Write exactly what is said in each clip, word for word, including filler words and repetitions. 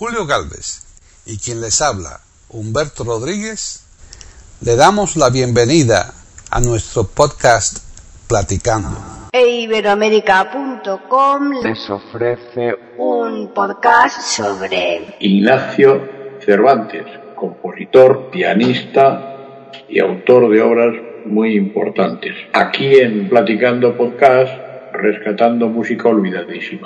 Julio Gálvez y quien les habla, Humberto Rodríguez, le damos la bienvenida a nuestro podcast Platicando. e iberoamérica punto com les ofrece un podcast sobre Ignacio Cervantes, compositor, pianista y autor de obras muy importantes. Aquí en Platicando Podcast, rescatando música olvidadísima.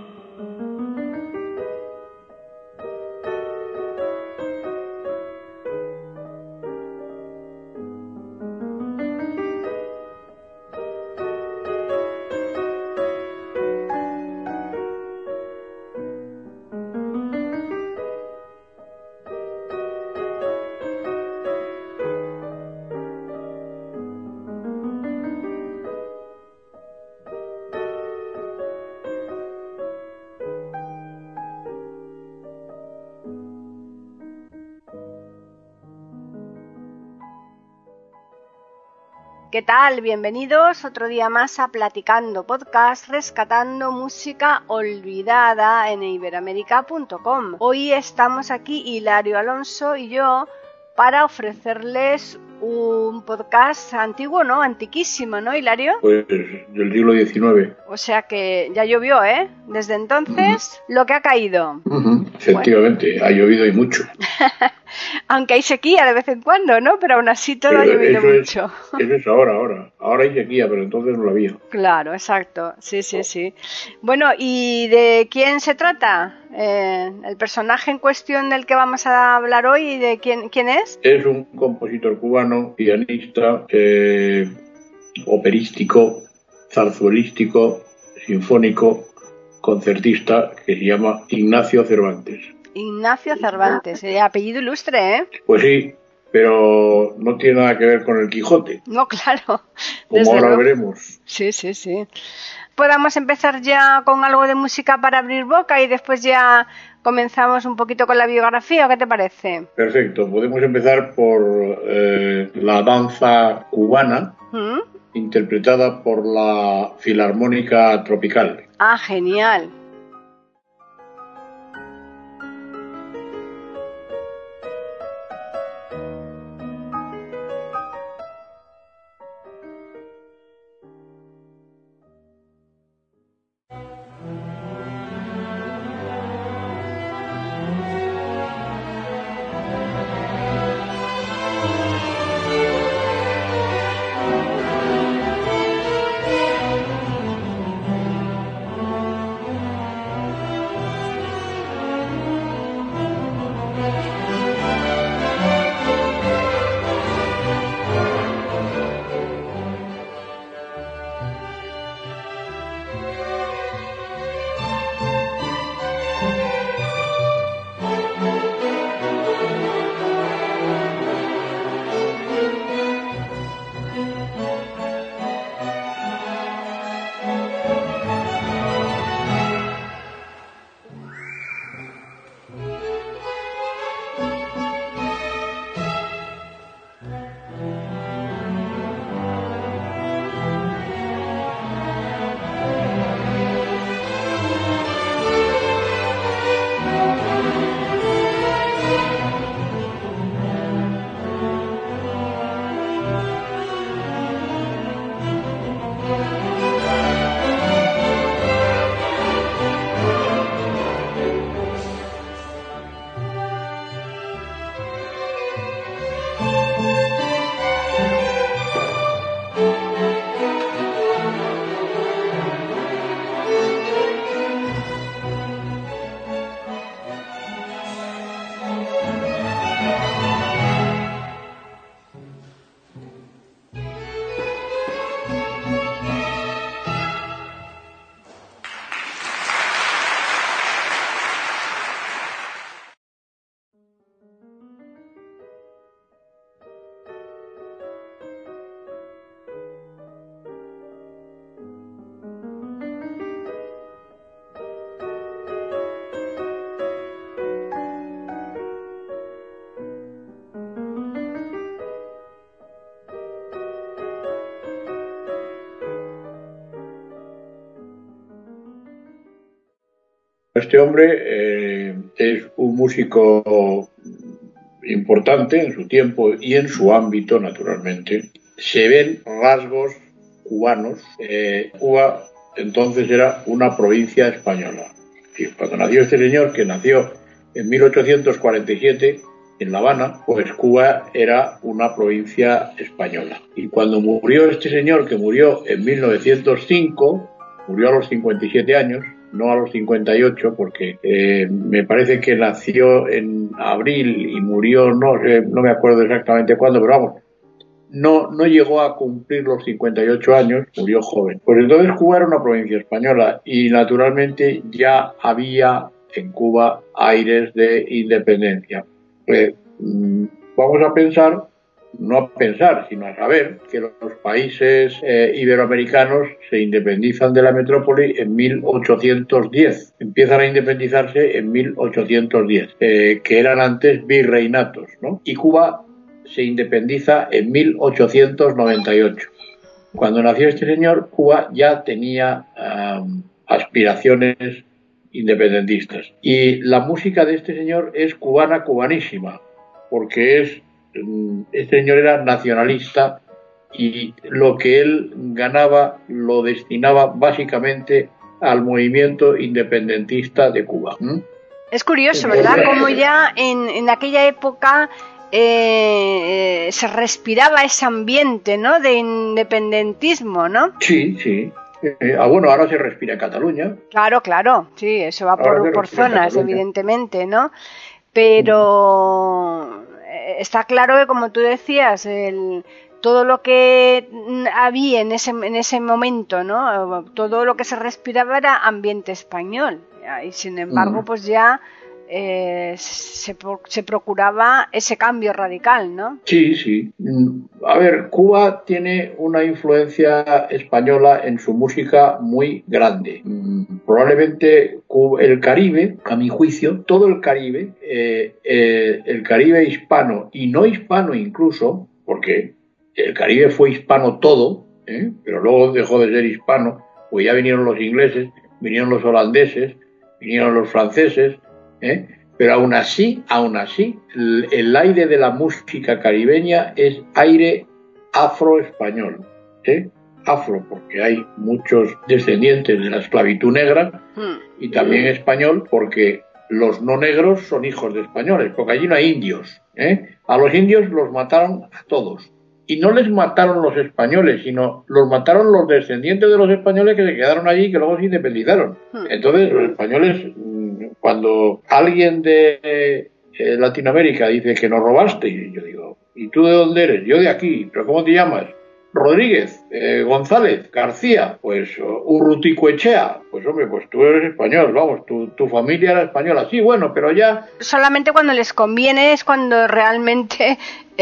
¿Qué tal? Bienvenidos otro día más a Platicando Podcast, rescatando música olvidada en iberoamérica punto com. Hoy estamos aquí Hilario Alonso y yo para ofrecerles un podcast antiguo, ¿no? Antiquísimo, ¿no, Hilario? Pues del siglo diecinueve. O sea que ya llovió, ¿eh? Desde entonces, uh-huh. lo que ha caído. Uh-huh. Efectivamente, bueno. Ha llovido y mucho. Aunque hay sequía de vez en cuando, ¿no? Pero aún así todo pero ha llovido eso mucho. Es, eso es ahora, ahora. Ahora hay sequía, pero entonces no la había. Claro, exacto. Sí, sí, sí. Bueno, ¿y de quién se trata? Eh, el personaje en cuestión del que vamos a hablar hoy, ¿de quién, quién es? Es un compositor cubano, pianista, eh, operístico, zarzuelístico, sinfónico, concertista, que se llama Ignacio Cervantes. Ignacio Cervantes, eh, apellido ilustre, ¿eh? Pues sí, pero no tiene nada que ver con el Quijote. No, claro. Como ahora luego veremos. Sí, sí, sí. Podamos empezar ya con algo de música para abrir boca y después ya comenzamos un poquito con la biografía, ¿o qué te parece? Perfecto, podemos empezar por eh, la danza cubana, ¿Mm? interpretada por la Filarmónica Tropical. Ah, genial. este hombre eh, es un músico importante en su tiempo y en su ámbito, naturalmente. Se ven rasgos cubanos. Eh, Cuba entonces era una provincia española. Y cuando nació este señor, que nació en mil ochocientos cuarenta y siete en La Habana, pues Cuba era una provincia española. Y cuando murió este señor, que murió en mil novecientos cinco, murió a los cincuenta y siete años, no a los cincuenta y ocho, porque eh, me parece que nació en abril y murió, no sé, no me acuerdo exactamente cuándo, pero vamos, no, no llegó a cumplir los cincuenta y ocho años, murió joven. Pues entonces Cuba era una provincia española y naturalmente ya había en Cuba aires de independencia. Pues, vamos a pensar, no a pensar, sino a saber que los países eh, iberoamericanos se independizan de la metrópoli en mil ochocientos diez. Empiezan a independizarse en mil ochocientos diez, eh, que eran antes virreinatos, ¿no? Y Cuba se independiza en mil ochocientos noventa y ocho. Cuando nació este señor, Cuba ya tenía um, aspiraciones independentistas. Y la música de este señor es cubana, cubanísima, porque es este señor era nacionalista y lo que él ganaba lo destinaba básicamente al movimiento independentista de Cuba. ¿Mm? Es curioso, ¿verdad? Como ya en, en aquella época eh, se respiraba ese ambiente, ¿no?, de independentismo, ¿no? Sí, sí. Eh, ah, bueno, ahora se respira en Cataluña. Claro, claro, sí, eso va por, por zonas, evidentemente, ¿no? Pero está claro que, como tú decías, el, todo lo que había en ese, en ese momento, ¿no?, todo lo que se respiraba era ambiente español, y sin embargo, mm. pues ya eh, se, se procuraba ese cambio radical, ¿no? Sí, sí. A ver, Cuba tiene una influencia española en su música muy grande. Probablemente el Caribe, a mi juicio, todo el Caribe, eh, eh, el Caribe hispano y no hispano incluso, porque el Caribe fue hispano todo, ¿eh? Pero luego dejó de ser hispano, pues ya vinieron los ingleses, vinieron los holandeses, vinieron los franceses, ¿eh? Pero aún así, aún así, el, el aire de la música caribeña es aire afroespañol, ¿eh? Afro, porque hay muchos descendientes de la esclavitud negra, y también español, porque los no negros son hijos de españoles, porque allí no hay indios, ¿eh? A los indios los mataron a todos. Y no les mataron los españoles, sino los mataron los descendientes de los españoles que se quedaron allí y que luego se independizaron. Entonces, los españoles, cuando alguien de eh, Latinoamérica dice que nos robaste, y yo digo, ¿y tú de dónde eres? Yo de aquí. ¿Pero cómo te llamas? Rodríguez, eh, González, García, pues Urruticoechea. Pues hombre, pues tú eres español, vamos, tu, tu familia era española. Sí, bueno, pero ya... Solamente cuando les conviene es cuando realmente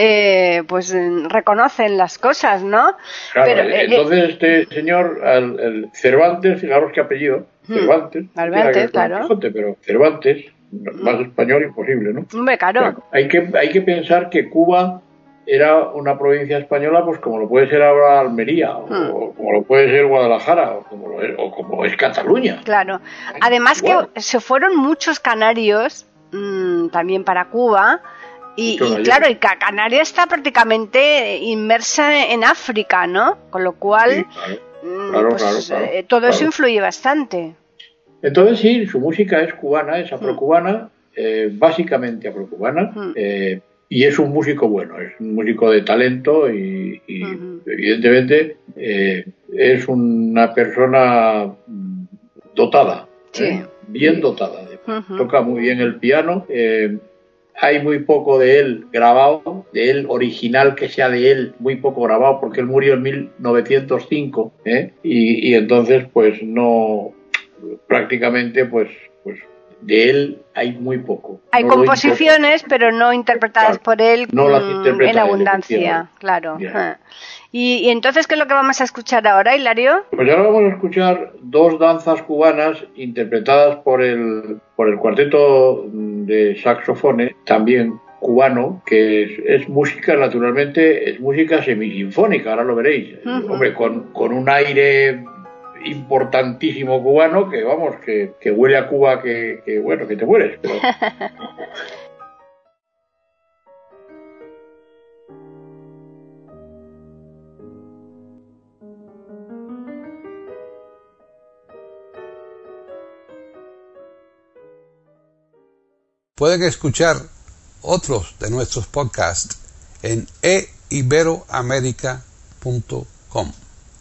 eh, pues reconocen las cosas, ¿no? Claro, pero, eh, entonces este señor, el, el Cervantes, fijaros qué apellido, Cervantes. Cervantes, claro. Quijote, pero Cervantes, más español imposible, ¿no? Hombre, claro. O sea, hay que, hay que pensar que Cuba era una provincia española, pues como lo puede ser ahora Almería, o, hmm. o como lo puede ser Guadalajara, o como, lo es, o como es Cataluña. Claro. Además Igual. que se fueron muchos canarios mmm, también para Cuba, y, y claro, y Canarias está prácticamente inmersa en África, ¿no? Con lo cual, sí, claro, claro, pues, claro, claro, eh, todo claro. eso influye bastante. Entonces sí, su música es cubana, es afrocubana, hmm. eh, básicamente afrocubana, hmm. eh, y es un músico bueno, es un músico de talento y, y uh-huh. evidentemente eh, es una persona dotada, sí. ¿eh? bien dotada. Uh-huh. Toca muy bien el piano, eh, hay muy poco de él grabado, de él original que sea de él, muy poco grabado porque él murió en mil novecientos cinco, ¿eh? y, y entonces pues no, prácticamente pues, pues de él hay muy poco. Hay no composiciones, pero no interpretadas claro, por él no las interpreta en abundancia, claro. Y, y entonces, ¿qué es lo que vamos a escuchar ahora, Hilario? Pues ahora vamos a escuchar dos danzas cubanas interpretadas por el, por el cuarteto de saxofones, también cubano, que es, es música, naturalmente, es música semisinfónica, ahora lo veréis. Uh-huh. Hombre, con, con un aire importantísimo cubano que, vamos, que, que huele a Cuba que, que bueno, que te mueres. Pero... Pueden escuchar otros de nuestros podcasts en e iberoamerica punto com.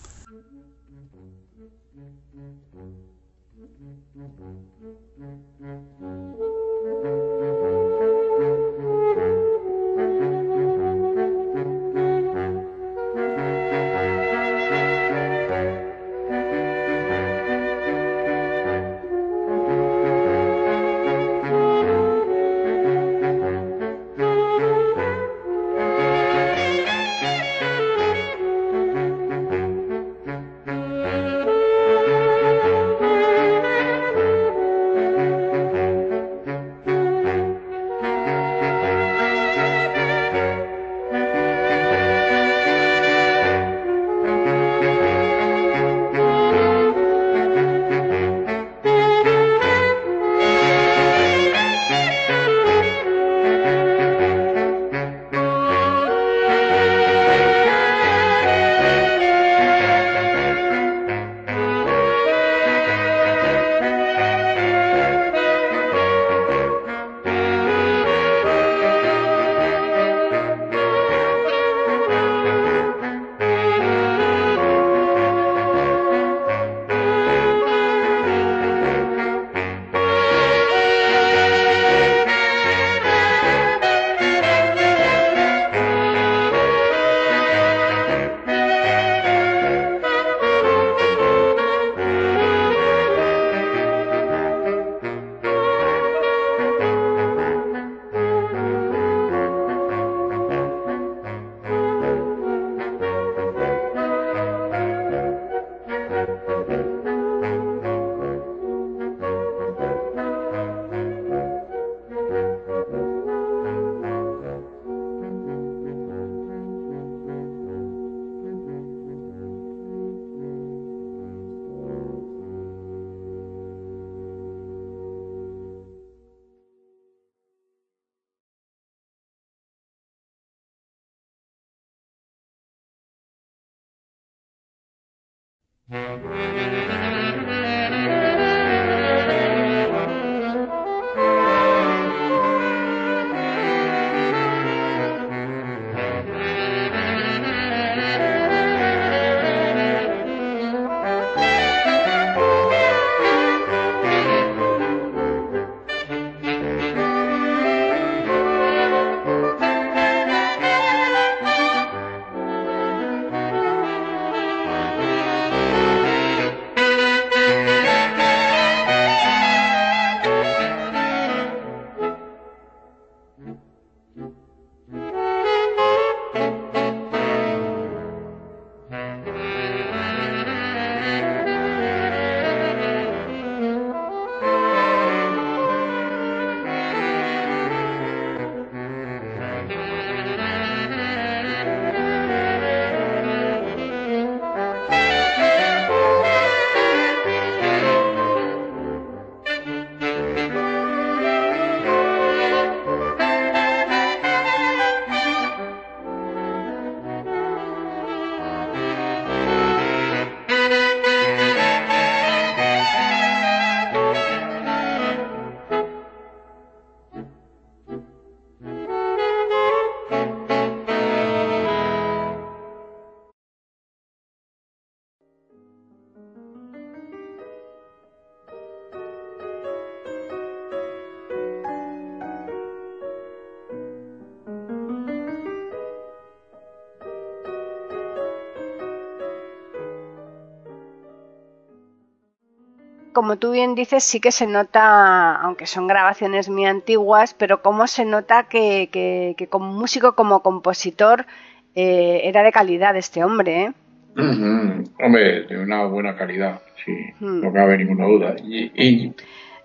Como tú bien dices, sí que se nota, aunque son grabaciones muy antiguas, pero cómo se nota que, que, que como músico, como compositor, eh, era de calidad este hombre, ¿eh? Mm-hmm. Hombre, de una buena calidad, sí, mm. no cabe ninguna duda. Y, y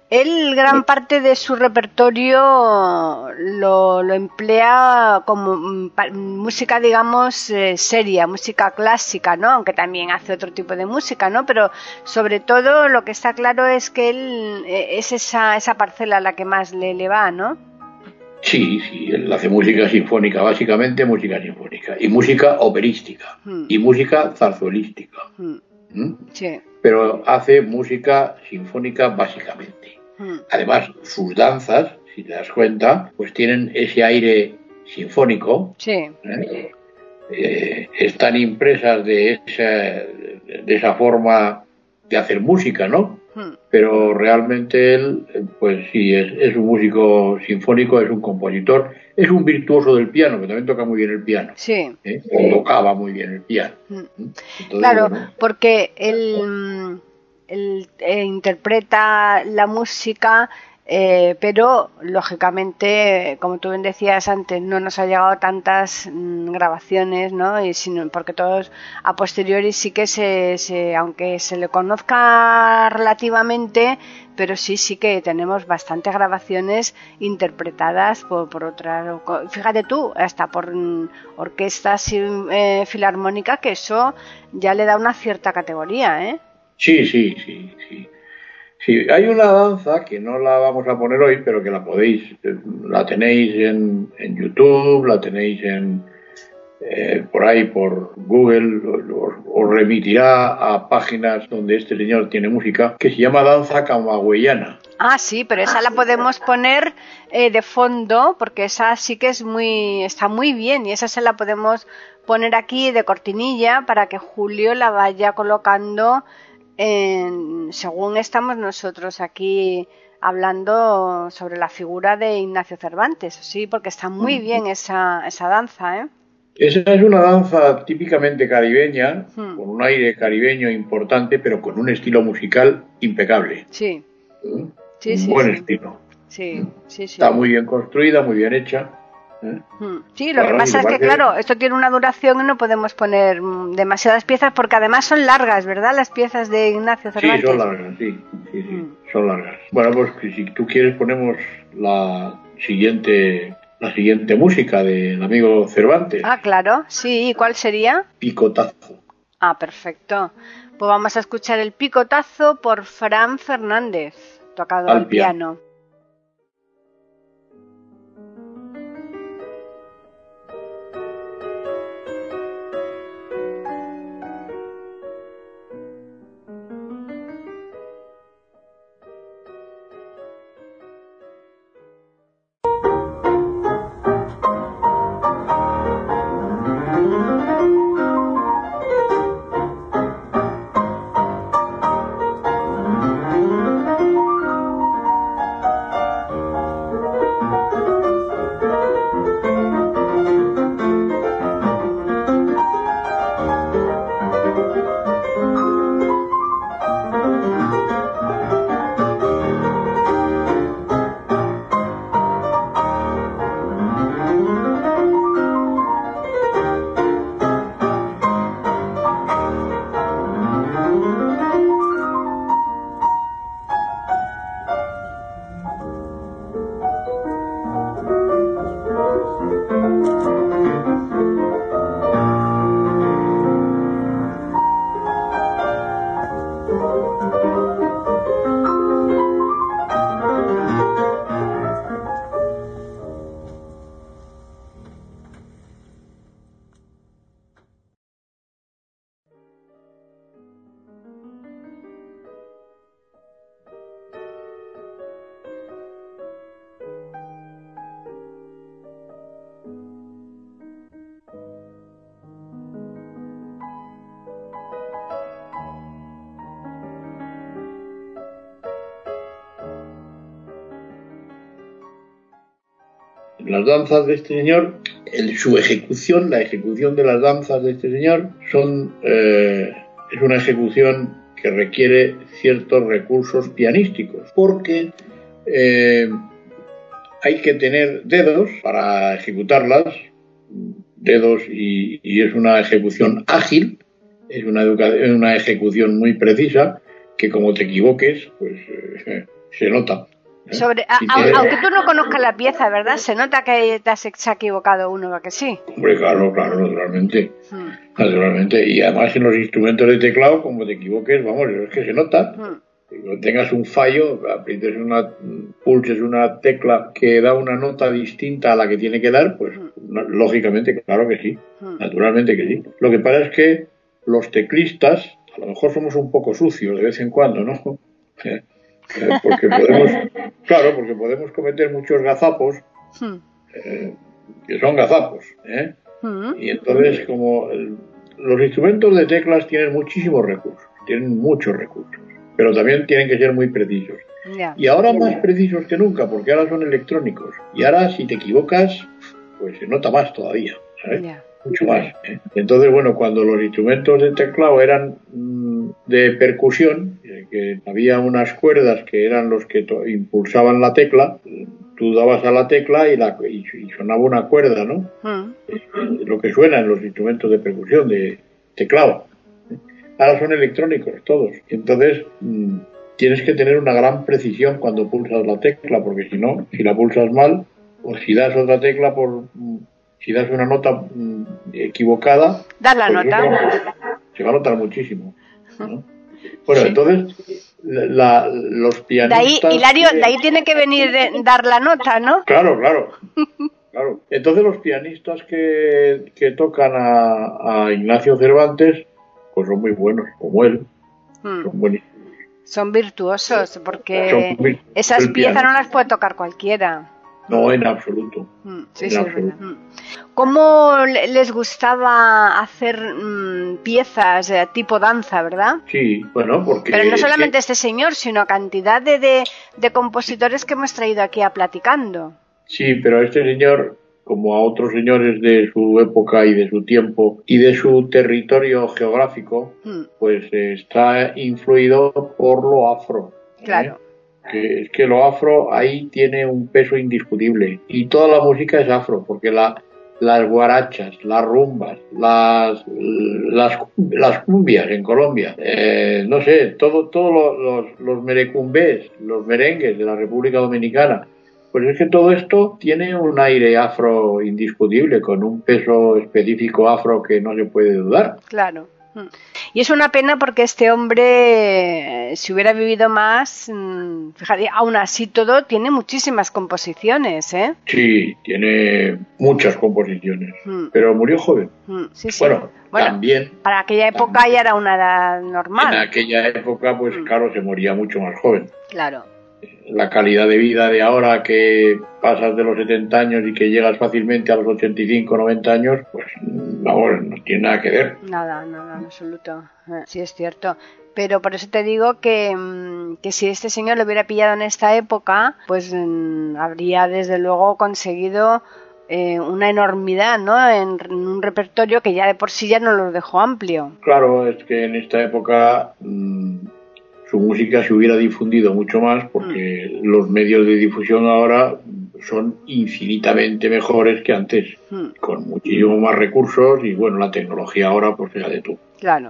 Él gran parte de su repertorio lo, lo emplea como pa, música, digamos, eh, seria, música clásica, ¿no? Aunque también hace otro tipo de música, ¿no? Pero sobre todo lo que está claro es que él eh, es esa, esa parcela a la que más le, le va, ¿no? Sí, sí, él hace música sinfónica, básicamente música sinfónica, y música operística, hmm. y música zarzuelística. Hmm. ¿Mm? Sí. Pero hace música sinfónica básicamente. Hmm. Además, sus danzas, si te das cuenta, pues tienen ese aire sinfónico. Sí. ¿eh? Eh, están impresas de esa, de esa forma de hacer música, ¿no? Hmm. Pero realmente él, pues sí, es, es un músico sinfónico, es un compositor, es un virtuoso del piano, que también toca muy bien el piano. Sí. ¿eh? O tocaba muy bien el piano. Hmm. Entonces, claro, bueno, porque él, él eh, interpreta la música, eh, pero lógicamente, como tú bien decías antes, no nos ha llegado tantas mm, grabaciones, ¿no? Y sino porque todos a posteriori sí que se, se, aunque se le conozca relativamente, pero sí, sí que tenemos bastantes grabaciones interpretadas por, por otras, fíjate tú, hasta por mm, orquestas eh, filarmónicas, que eso ya le da una cierta categoría, ¿eh? Sí, sí, sí, sí. Sí, hay una danza que no la vamos a poner hoy, pero que la podéis, la tenéis en, en YouTube, la tenéis en eh, por ahí por Google, os, os remitirá a páginas donde este señor tiene música, que se llama danza camagüeyana. Ah, sí, pero esa la podemos poner eh, de fondo, porque esa sí que es muy, está muy bien, y esa se la podemos poner aquí de cortinilla para que Julio la vaya colocando en, según estamos nosotros aquí hablando sobre la figura de Ignacio Cervantes, sí, porque está muy bien esa, esa danza, ¿eh? Esa es una danza típicamente caribeña, hmm. con un aire caribeño importante, pero con un estilo musical impecable. Sí. ¿Mm? Sí, un sí, buen sí. estilo. Sí, sí, sí. Está muy bien construida, muy bien hecha. ¿eh? Sí, lo bueno, que pasa es que, claro, esto tiene una duración y no podemos poner demasiadas piezas, porque además son largas, ¿verdad? Las piezas de Ignacio Cervantes. Sí, son largas, sí, sí, sí, mm. son largas. Bueno, pues si tú quieres ponemos la siguiente, la siguiente música del amigo Cervantes. Ah, claro, sí, ¿y cuál sería? Picotazo. Ah, perfecto. Pues vamos a escuchar el Picotazo por Fran Fernández, tocado al, al piano. piano. Las danzas de este señor, el, su ejecución, la ejecución de las danzas de este señor son eh, es una ejecución que requiere ciertos recursos pianísticos, porque eh, hay que tener dedos para ejecutarlas, dedos y, y es una ejecución ágil, es una, educa- una ejecución muy precisa, que como te equivoques, pues eh, se nota. ¿eh? Sobre, a, Si a, tiene... Aunque tú no conozcas la pieza, ¿verdad? Se nota que te has, se ha equivocado uno, ¿va que sí? Hombre, claro, claro, naturalmente. Hmm. Naturalmente. Y además en los instrumentos de teclado, como te equivoques, vamos, es que se nota. Hmm. Cuando tengas un fallo, aprietes una, pulses una tecla que da una nota distinta a la que tiene que dar, pues no, lógicamente, claro que sí, naturalmente que sí. Lo que pasa es que los teclistas, a lo mejor somos un poco sucios de vez en cuando, ¿no? Eh, eh, porque podemos, claro, porque podemos cometer muchos gazapos, eh, que son gazapos, ¿eh? Y entonces, como el, los instrumentos de teclas tienen muchísimos recursos, tienen muchos recursos, pero también tienen que ser muy precisos. Yeah. Y ahora más precisos que nunca, porque ahora son electrónicos. Y ahora, si te equivocas, pues se nota más todavía, ¿sabes? Yeah. Mucho más. ¿eh? Entonces, bueno, cuando los instrumentos de teclado eran mmm, de percusión, eh, que había unas cuerdas que eran los que to- impulsaban la tecla, tú dabas a la tecla y, la, y, y sonaba una cuerda, ¿no? Mm. Eh, lo que suena en los instrumentos de percusión, de teclado. Ahora son electrónicos todos. Entonces, mmm, tienes que tener una gran precisión cuando pulsas la tecla, porque si no, si la pulsas mal, o si das otra tecla por... si das una nota mmm, equivocada... Das la pues nota. Se va, se va a notar muchísimo, ¿no? Bueno, Sí. entonces, la, la, los pianistas... De ahí, Hilario, de ahí tiene que venir de, dar la nota, ¿no? Claro, claro. Claro. Entonces los pianistas que, que tocan a, a Ignacio Cervantes, pues son muy buenos, como él. Mm. Son buenísimos. Son virtuosos, Son porque virtuosos esas del piezas piano. no las puede tocar cualquiera. No, en absoluto. Mm, sí, En sí, es absoluto. verdad. Mm. ¿Cómo le- les gustaba hacer mm, piezas eh, tipo danza, verdad? Sí, bueno, porque... Pero no es solamente que- este señor, sino cantidad de, de, de compositores que hemos traído aquí a Platicando. sí, pero este señor, como a otros señores de su época y de su tiempo y de su territorio geográfico, Mm, pues eh, está influido por lo afro. ¿eh? claro. Que es que lo afro ahí tiene un peso indiscutible y toda la música es afro, porque la, las guarachas, las rumbas, las, las, las cumbias en Colombia, eh, no sé, todo, todos los, los, los merecumbés, los merengues de la República Dominicana, pues es que todo esto tiene un aire afro indiscutible, con un peso específico afro que no se puede dudar. Claro. Mm. Y es una pena porque este hombre, eh, si hubiera vivido más, mm, fíjate, aún así todo, tiene muchísimas composiciones, ¿eh? Sí, tiene muchas composiciones, Mm. pero murió joven. Mm, sí, sí. Bueno, también... Para aquella época también. ya era una edad normal. En aquella época, pues Mm. claro, se moría mucho más joven. Claro. La calidad de vida de ahora, que pasas de los setenta años y que llegas fácilmente a los ochenta y cinco, noventa años, pues vamos, no tiene nada que ver. Nada, nada, en absoluto. Eh, Sí, es cierto. Pero por eso te digo que, mm, que si este señor lo hubiera pillado en esta época, pues mm, habría desde luego conseguido eh, una enormidad, ¿no? En, en un repertorio que ya de por sí ya no lo dejó amplio. Claro, es que en esta época mmm, su música se hubiera difundido mucho más, porque mm. los medios de difusión ahora son infinitamente mejores que antes, mm. con muchísimo más recursos, y bueno, la tecnología ahora, pues fíjate tú. Claro.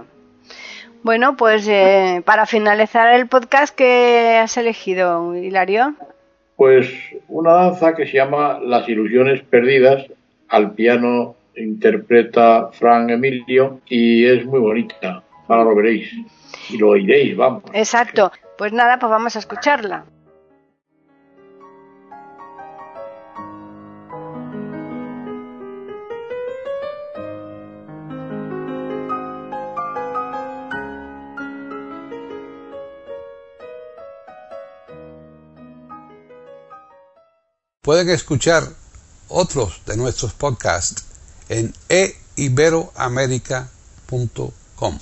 Bueno, pues eh, para finalizar el podcast, ¿qué has elegido, Hilario? Pues una danza que se llama Las Ilusiones Perdidas. Al piano interpreta Fran Emilio y es muy bonita. Ahora lo veréis y lo oiréis, vamos. Exacto. Pues nada, pues vamos a escucharla. Pueden escuchar otros de nuestros podcasts en e iberoamerica punto com.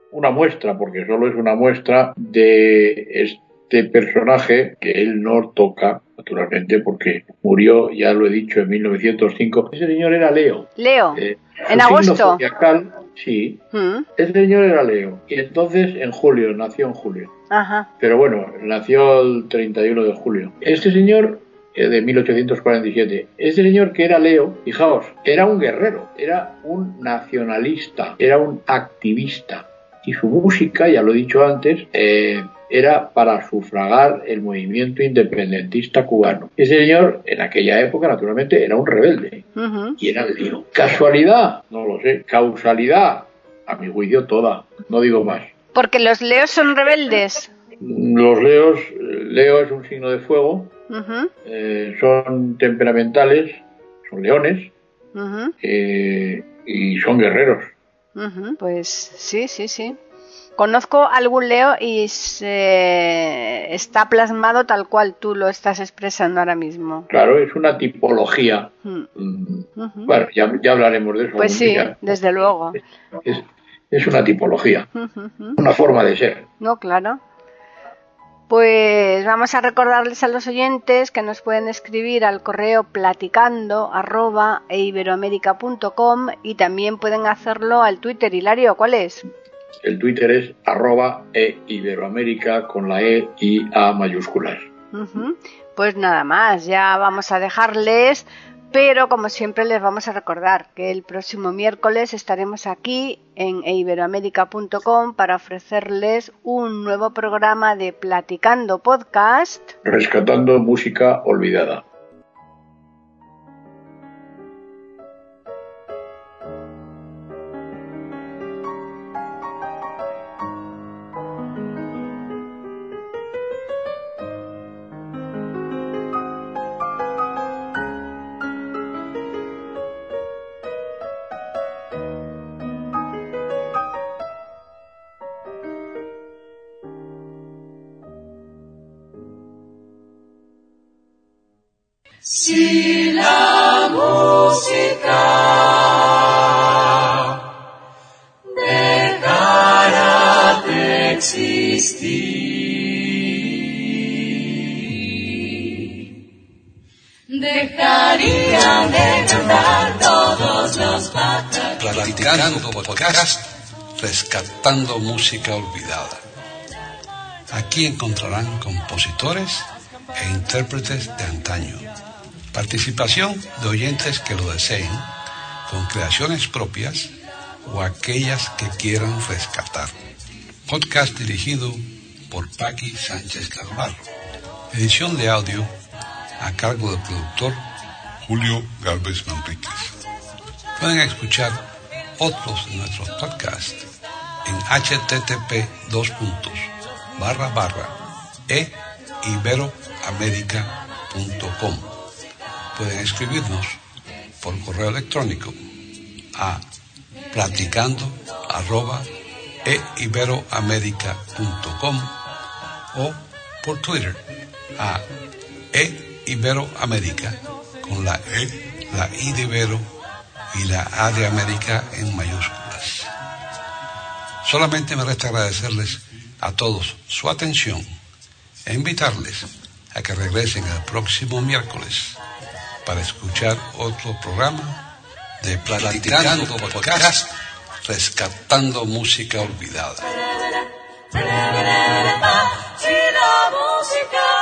una muestra, porque solo es una muestra de este personaje que él no toca, naturalmente, porque murió, ya lo he dicho, en mil novecientos cinco. Ese señor era Leo. Leo, eh, en agosto. Zodiacal, sí, ¿Mm? Ese señor era Leo. Y entonces en julio, nació en julio. Ajá. Pero bueno, nació el treinta y uno de julio. Este señor, eh, de mil ochocientos cuarenta y siete, este señor que era Leo, fijaos, era un guerrero, era un nacionalista, era un activista. Y su música, ya lo he dicho antes, eh, era para sufragar el movimiento independentista cubano. Ese señor, en aquella época, naturalmente, era un rebelde. Uh-huh. Y era Leo. ¿Casualidad? No lo sé. ¿Causalidad? A mi juicio, toda. No digo más. ¿Porque los leos son rebeldes? Los leos, Leo es un signo de fuego, uh-huh. eh, son temperamentales, son leones, uh-huh. eh, y son guerreros. Uh-huh. Pues sí, sí, sí. Conozco algún Leo y se está plasmado tal cual tú lo estás expresando ahora mismo. Claro, es una tipología. Uh-huh. Uh-huh. Bueno, ya, ya hablaremos de eso. Pues sí, día. Desde luego. Es, es, es una tipología, uh-huh. una forma de ser. No, claro. Pues vamos a recordarles a los oyentes que nos pueden escribir al correo platicando arroba eiberoamerica punto com y también pueden hacerlo al Twitter. Hilario, ¿cuál es? El Twitter es arroba eiberoamerica con la E y A mayúsculas. Uh-huh. Pues nada más, ya vamos a dejarles, pero como siempre les vamos a recordar que el próximo miércoles estaremos aquí en eiberoamerica punto com para ofrecerles un nuevo programa de Platicando Podcast. Rescatando música olvidada. Si la música dejara de existir, dejarían de cantar todos los pájaros. Platicando Podcast, rescatando música olvidada. Aquí encontrarán compositores e intérpretes de antaño. Participación de oyentes que lo deseen, con creaciones propias o aquellas que quieran rescatar. Podcast dirigido por Paqui Sánchez Carvalho. Edición de audio a cargo del productor Julio Gálvez Manríquez. Pueden escuchar otros de nuestros podcasts en http dos puntos barra barra e iberoamerica punto com. Pueden escribirnos por correo electrónico a platicando arroba eiberoamerica punto com o por Twitter a eiberoamerica con la E, la I de Ibero y la A de América en mayúsculas. Solamente me resta agradecerles a todos su atención e invitarles a que regresen el próximo miércoles para escuchar otro programa de Platicando Podcast, rescatando música olvidada. Si la música